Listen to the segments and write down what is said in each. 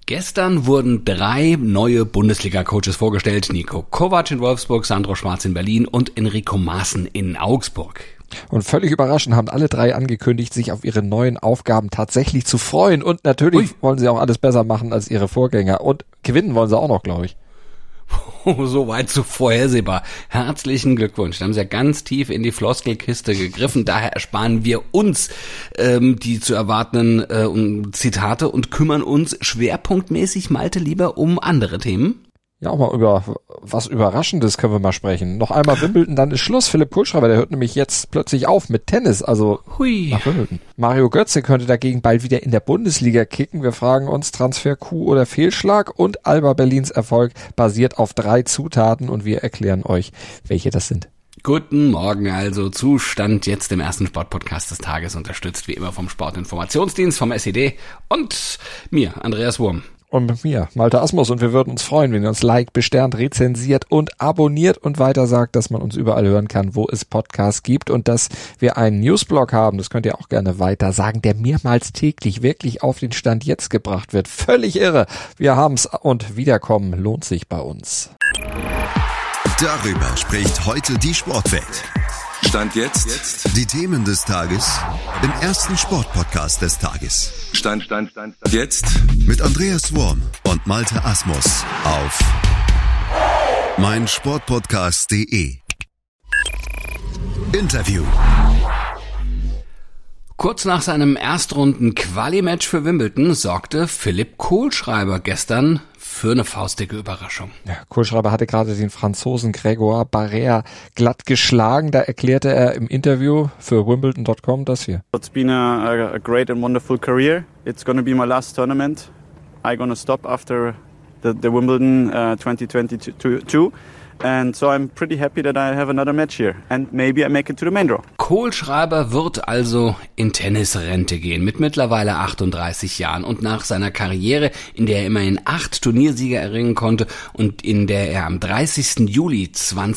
Gestern wurden 3 neue Bundesliga-Coaches vorgestellt. Niko Kovac in Wolfsburg, Sandro Schwarz in Berlin und Enrico Maaßen in Augsburg. Und völlig überraschend haben alle 3 angekündigt, sich auf ihre neuen Aufgaben tatsächlich zu freuen. Und natürlich wollen sie auch alles besser machen als ihre Vorgänger. Und gewinnen wollen sie auch noch, glaube ich. Soweit so vorhersehbar. Herzlichen Glückwunsch. Da haben sie ja ganz tief in die Floskelkiste gegriffen. Daher ersparen wir uns die zu erwartenden Zitate und kümmern uns schwerpunktmäßig, Malte, lieber um andere Themen. Ja, auch mal über was Überraschendes können wir mal sprechen. Noch einmal Wimbledon, dann ist Schluss. Philipp Kohlschreiber, der hört nämlich jetzt plötzlich auf mit Tennis, also nach Wimbledon. Mario Götze könnte dagegen bald wieder in der Bundesliga kicken. Wir fragen uns, Transfer-Coup oder Fehlschlag? Und Alba Berlins Erfolg basiert auf 3 Zutaten und wir erklären euch, welche das sind. Guten Morgen, also Zustand jetzt im ersten Sportpodcast des Tages, unterstützt wie immer vom Sportinformationsdienst, vom SED und mir, Andreas Wurm. Und mit mir, Malte Asmus, und wir würden uns freuen, wenn ihr uns liked, besternt, rezensiert und abonniert und weiter sagt, dass man uns überall hören kann, wo es Podcasts gibt und dass wir einen Newsblog haben, das könnt ihr auch gerne weiter sagen, der mehrmals täglich wirklich auf den Stand jetzt gebracht wird. Völlig irre. Wir haben's und Wiederkommen lohnt sich bei uns. Darüber spricht heute die Sportwelt. Stand jetzt. Die Themen des Tages im ersten Sportpodcast des Tages. Stand jetzt. Mit Andreas Wurm und Malte Asmus auf meinsportpodcast.de. Interview. Kurz nach seinem Erstrunden-Quali-Match für Wimbledon sorgte Philipp Kohlschreiber gestern für eine faustdicke Überraschung. Ja, Kohlschreiber hatte gerade den Franzosen Grégoire Barrère glatt geschlagen. Da erklärte er im Interview für Wimbledon.com das hier. It's been a great and wonderful career. It's going to be my last tournament. I'm going to stop after the Wimbledon 2022. And so I'm pretty happy that I have another match here. And maybe I make it to the main draw. Kohlschreiber wird also in Tennisrente gehen mit mittlerweile 38 Jahren. Und nach seiner Karriere, in der er immerhin 8 Turniersieger erringen konnte und in der er am 30. Juli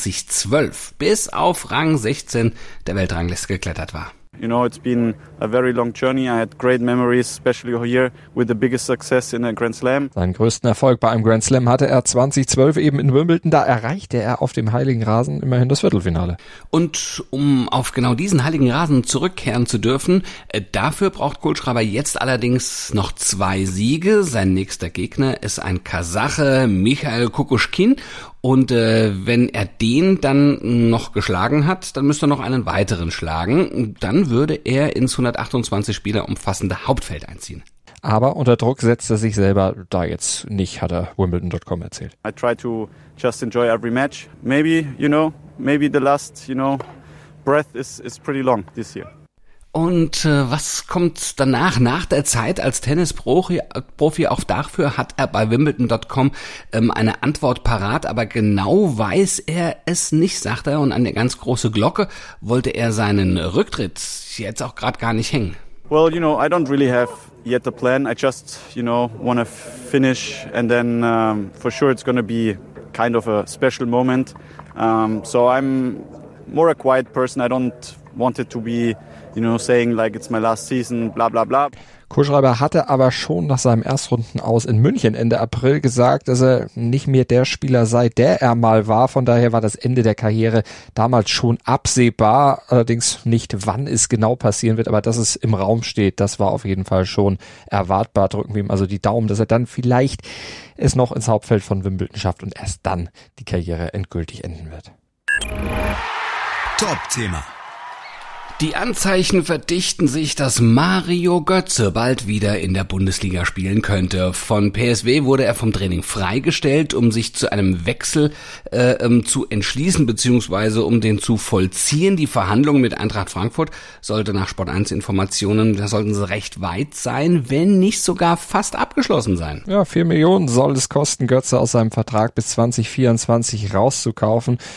2012 bis auf Rang 16 der Weltrangliste geklettert war. You know, it's been a very long journey. I had great memories, especially here with the biggest success in a Grand Slam. Seinen größten Erfolg bei einem Grand Slam hatte er 2012 eben in Wimbledon. Da erreichte er auf dem heiligen Rasen immerhin das Viertelfinale. Und um auf genau diesen heiligen Rasen zurückkehren zu dürfen, dafür braucht Kohlschreiber jetzt allerdings noch 2 Siege. Sein nächster Gegner ist ein Kasache, Michail Kukushkin. Und wenn er den dann noch geschlagen hat, dann müsste er noch einen weiteren schlagen. Dann würde er ins 128 Spieler umfassende Hauptfeld einziehen. Aber unter Druck setzt er sich selber da jetzt nicht, hat er Wimbledon.com erzählt. I try to just enjoy every match. Maybe the last, breath is pretty long this year. Und was kommt danach, nach der Zeit als Tennisprofi? Auch dafür hat er bei Wimbledon.com eine Antwort parat, aber genau weiß er es nicht, sagt er. Und an der ganz große Glocke wollte er seinen Rücktritt jetzt auch gerade gar nicht hängen. Well, I don't really have yet a plan. I just, want to finish and then for sure it's going to be kind of a special moment. So I'm more a quiet person. I don't want it to be saying like it's my last season, bla bla bla. Kohlschreiber hatte aber schon nach seinem Erstrunden aus in München Ende April gesagt, dass er nicht mehr der Spieler sei, der er mal war. Von daher war das Ende der Karriere damals schon absehbar. Allerdings nicht, wann es genau passieren wird, aber dass es im Raum steht, das war auf jeden Fall schon erwartbar. Drücken wir ihm also die Daumen, dass er dann vielleicht es noch ins Hauptfeld von Wimbledon schafft und erst dann die Karriere endgültig enden wird. Top-Thema. Die Anzeichen verdichten sich, dass Mario Götze bald wieder in der Bundesliga spielen könnte. Von PSW wurde er vom Training freigestellt, um sich zu einem Wechsel zu entschließen bzw. um den zu vollziehen. Die Verhandlungen mit Eintracht Frankfurt sollte nach Sport 1 Informationen, da sollten sie recht weit sein, wenn nicht sogar fast abgeschlossen sein. Ja, 4 Millionen soll es kosten, Götze aus seinem Vertrag bis 2024 rauszukaufen.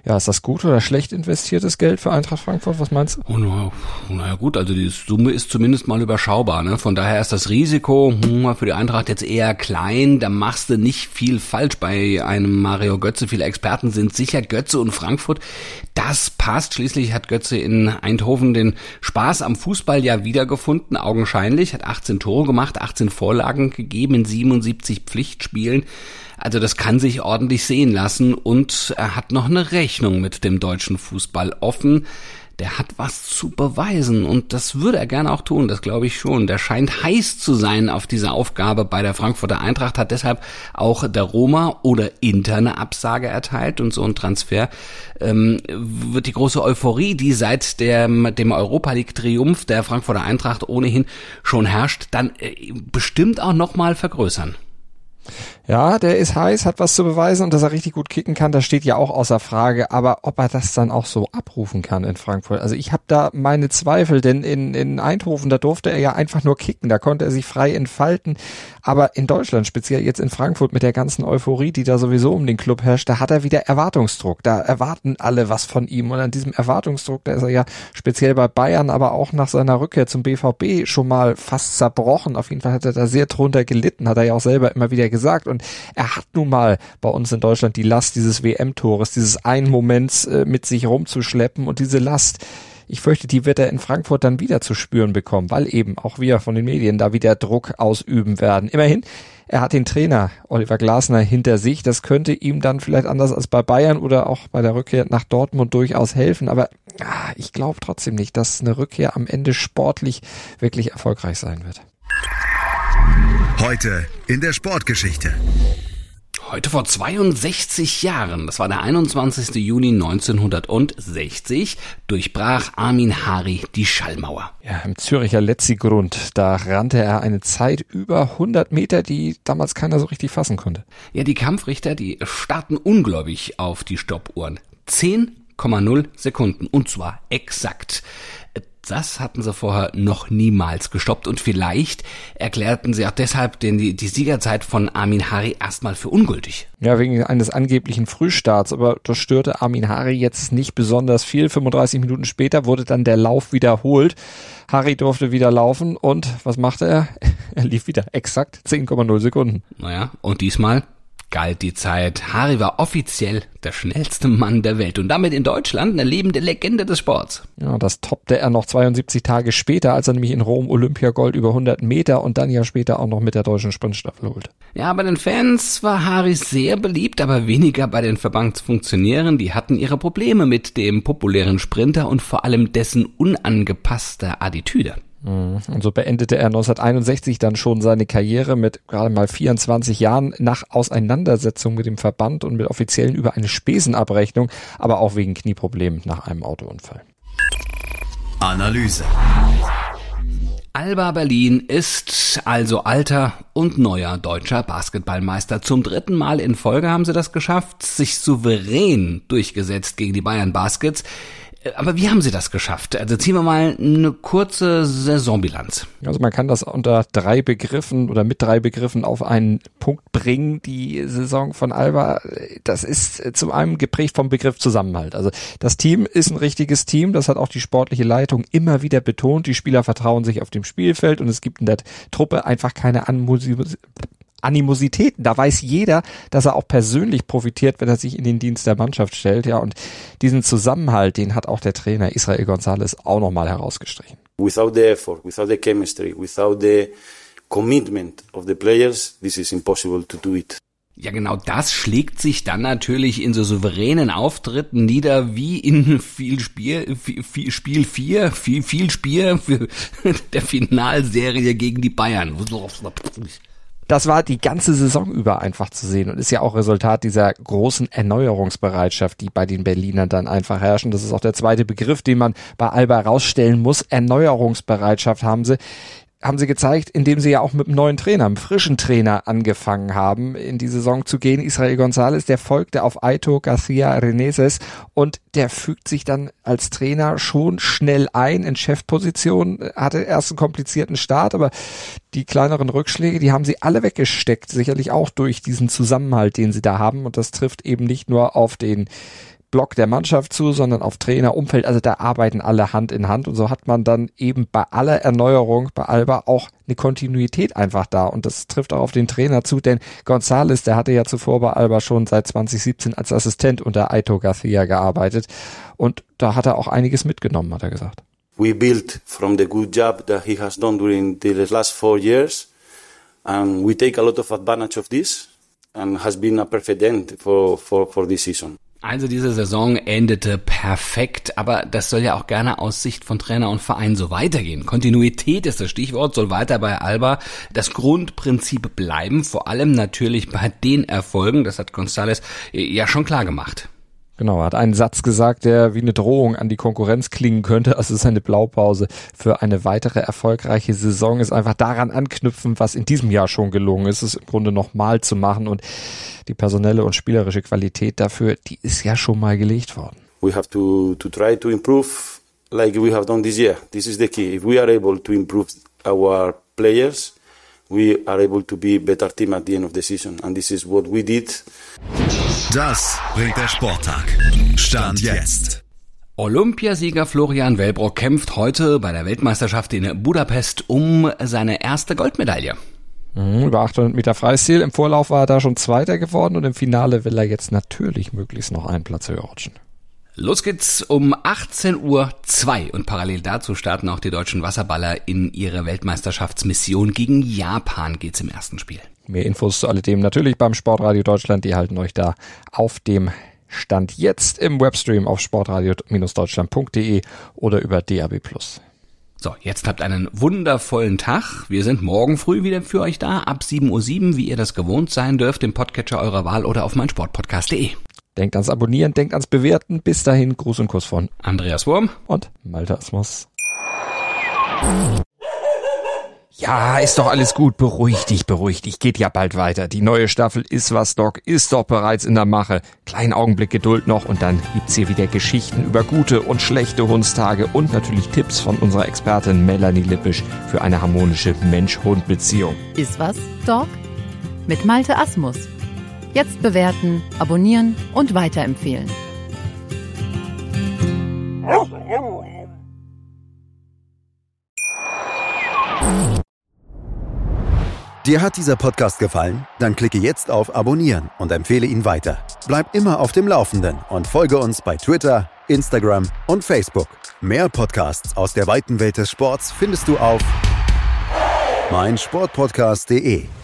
Ja, ist das gut oder schlecht investiertes Geld für Eintracht Frankfurt? Was meinst du? Oh, naja gut, also die Summe ist zumindest mal überschaubar, ne? Von daher ist das Risiko für die Eintracht jetzt eher klein. Da machst du nicht viel falsch bei einem Mario Götze. Viele Experten sind sicher, Götze und Frankfurt, das passt. Schließlich hat Götze in Eindhoven den Spaß am Fußball ja wiedergefunden, augenscheinlich. Hat 18 Tore gemacht, 18 Vorlagen gegeben in 77 Pflichtspielen. Also das kann sich ordentlich sehen lassen und er hat noch eine Rechnung mit dem deutschen Fußball offen. Der hat was zu beweisen und das würde er gerne auch tun, das glaube ich schon. Der scheint heiß zu sein auf diese Aufgabe bei der Frankfurter Eintracht, hat deshalb auch der Roma oder Inter eine Absage erteilt und so ein Transfer wird die große Euphorie, die seit dem Europa-League-Triumph der Frankfurter Eintracht ohnehin schon herrscht, dann bestimmt auch nochmal vergrößern. Ja, der ist heiß, hat was zu beweisen und dass er richtig gut kicken kann, das steht ja auch außer Frage. Aber ob er das dann auch so abrufen kann in Frankfurt, also ich habe da meine Zweifel, denn in Eindhoven, da durfte er ja einfach nur kicken, da konnte er sich frei entfalten. Aber in Deutschland, speziell jetzt in Frankfurt mit der ganzen Euphorie, die da sowieso um den Club herrscht, da hat er wieder Erwartungsdruck. Da erwarten alle was von ihm und an diesem Erwartungsdruck, da ist er ja speziell bei Bayern, aber auch nach seiner Rückkehr zum BVB schon mal fast zerbrochen. Auf jeden Fall hat er da sehr drunter gelitten, hat er ja auch selber immer wieder gesagt. Und er hat nun mal bei uns in Deutschland die Last dieses WM-Tores, dieses einen Moments mit sich rumzuschleppen und diese Last, ich fürchte, die wird er in Frankfurt dann wieder zu spüren bekommen, weil eben auch wir von den Medien da wieder Druck ausüben werden. Immerhin, er hat den Trainer Oliver Glasner hinter sich. Das könnte ihm dann vielleicht anders als bei Bayern oder auch bei der Rückkehr nach Dortmund durchaus helfen. Aber ich glaube trotzdem nicht, dass eine Rückkehr am Ende sportlich wirklich erfolgreich sein wird. Heute in der Sportgeschichte. Heute vor 62 Jahren, das war der 21. Juni 1960, durchbrach Armin Hari die Schallmauer. Ja, im Züricher Letzigrund, da rannte er eine Zeit über 100 Meter, die damals keiner so richtig fassen konnte. Ja, die Kampfrichter, die starrten ungläubig auf die Stoppuhren. 10,0 Sekunden und zwar exakt. Das hatten sie vorher noch niemals gestoppt und vielleicht erklärten sie auch deshalb die Siegerzeit von Armin Hari erstmal für ungültig. Ja, wegen eines angeblichen Frühstarts, aber das störte Armin Hari jetzt nicht besonders viel. 35 Minuten später wurde dann der Lauf wiederholt. Hari durfte wieder laufen und was machte er? Er lief wieder exakt 10,0 Sekunden. Naja, und diesmal galt die Zeit. Hari war offiziell der schnellste Mann der Welt und damit in Deutschland eine lebende Legende des Sports. Ja, das toppte er noch 72 Tage später, als er nämlich in Rom Olympiagold über 100 Meter und dann ja später auch noch mit der deutschen Sprintstaffel holte. Ja, bei den Fans war Hari sehr beliebt, aber weniger bei den Verbandsfunktionären. Die hatten ihre Probleme mit dem populären Sprinter und vor allem dessen unangepasster Attitüde. Und so beendete er 1961 dann schon seine Karriere mit gerade mal 24 Jahren nach Auseinandersetzung mit dem Verband und mit Offiziellen über eine Spesenabrechnung, aber auch wegen Knieproblemen nach einem Autounfall. Analyse. Alba Berlin ist also alter und neuer deutscher Basketballmeister. Zum 3. Mal in Folge haben sie das geschafft, sich souverän durchgesetzt gegen die Bayern Baskets. Aber wie haben sie das geschafft? Also ziehen wir mal eine kurze Saisonbilanz. Also man kann das unter 3 Begriffen oder mit 3 Begriffen auf einen Punkt bringen. Die Saison von Alba, das ist zum einen geprägt vom Begriff Zusammenhalt. Also das Team ist ein richtiges Team, das hat auch die sportliche Leitung immer wieder betont. Die Spieler vertrauen sich auf dem Spielfeld und es gibt in der Truppe einfach keine Animositäten. Da weiß jeder, dass er auch persönlich profitiert, wenn er sich in den Dienst der Mannschaft stellt. Ja, und diesen Zusammenhalt, den hat auch der Trainer Israel González auch nochmal herausgestrichen. Without the effort, without the chemistry, without the commitment of the players, this is impossible to do it. Ja, genau das schlägt sich dann natürlich in so souveränen Auftritten nieder, wie in viel Spiel der Finalserie gegen die Bayern. Das war die ganze Saison über einfach zu sehen und ist ja auch Resultat dieser großen Erneuerungsbereitschaft, die bei den Berlinern dann einfach herrschen. Das ist auch der zweite Begriff, den man bei Alba herausstellen muss. Erneuerungsbereitschaft haben sie gezeigt, indem sie ja auch mit einem neuen Trainer, einem frischen Trainer angefangen haben, in die Saison zu gehen. Israel González, der folgte auf Aitor García Reneses und der fügt sich dann als Trainer schon schnell ein in Chefposition, hatte erst einen komplizierten Start, aber die kleineren Rückschläge, die haben sie alle weggesteckt, sicherlich auch durch diesen Zusammenhalt, den sie da haben und das trifft eben nicht nur auf den Block der Mannschaft zu, sondern auf Trainerumfeld. Also da arbeiten alle Hand in Hand und so hat man dann eben bei aller Erneuerung bei Alba auch eine Kontinuität einfach da und das trifft auch auf den Trainer zu, denn González, der hatte ja zuvor bei Alba schon seit 2017 als Assistent unter Aitor García gearbeitet und da hat er auch einiges mitgenommen, hat er gesagt. We built from the good job that he has done during the last 4 years and we take a lot of advantage of this and has been a perfect end for this season. Also diese Saison endete perfekt, aber das soll ja auch gerne aus Sicht von Trainer und Verein so weitergehen. Kontinuität ist das Stichwort, soll weiter bei Alba das Grundprinzip bleiben, vor allem natürlich bei den Erfolgen, das hat González ja schon klar gemacht. Genau, er hat einen Satz gesagt, der wie eine Drohung an die Konkurrenz klingen könnte. Also seine Blaupause für eine weitere erfolgreiche Saison ist einfach daran anknüpfen, was in diesem Jahr schon gelungen ist, es im Grunde nochmal zu machen. Und die personelle und spielerische Qualität dafür, die ist ja schon mal gelegt worden. We have to try to improve like we have done this year. This is the key. If we are able to improve our players, we are able to be a better team at the end of the season. And this is what we did. Das bringt der Sporttag. Stand jetzt. Olympiasieger Florian Wellbrock kämpft heute bei der Weltmeisterschaft in Budapest um seine erste Goldmedaille. Über 800 Meter Freistil. Im Vorlauf war er da schon Zweiter geworden und im Finale will er jetzt natürlich möglichst noch einen Platz höher rutschen. Los geht's um 18:02 Uhr und parallel dazu starten auch die deutschen Wasserballer in ihre Weltmeisterschaftsmission. Gegen Japan geht's im ersten Spiel. Mehr Infos zu alledem natürlich beim Sportradio Deutschland. Die halten euch da auf dem Stand jetzt im Webstream auf sportradio-deutschland.de oder über DAB+. So, jetzt habt einen wundervollen Tag. Wir sind morgen früh wieder für euch da, ab 7:07 Uhr, wie ihr das gewohnt sein dürft, im Podcatcher eurer Wahl oder auf meinsportpodcast.de. Denkt ans Abonnieren, denkt ans Bewerten. Bis dahin, Gruß und Kuss von Andreas Wurm und Malte Asmus. Ja, ist doch alles gut. Beruhig dich. Geht ja bald weiter. Die neue Staffel Ist was, Doc ist doch bereits in der Mache. Kleinen Augenblick Geduld noch und dann gibt's hier wieder Geschichten über gute und schlechte Hundstage und natürlich Tipps von unserer Expertin Melanie Lippisch für eine harmonische Mensch-Hund-Beziehung. Ist was, Doc? Mit Malte Asmus. Jetzt bewerten, abonnieren und weiterempfehlen. Dir hat dieser Podcast gefallen? Dann klicke jetzt auf Abonnieren und empfehle ihn weiter. Bleib immer auf dem Laufenden und folge uns bei Twitter, Instagram und Facebook. Mehr Podcasts aus der weiten Welt des Sports findest du auf meinsportpodcast.de.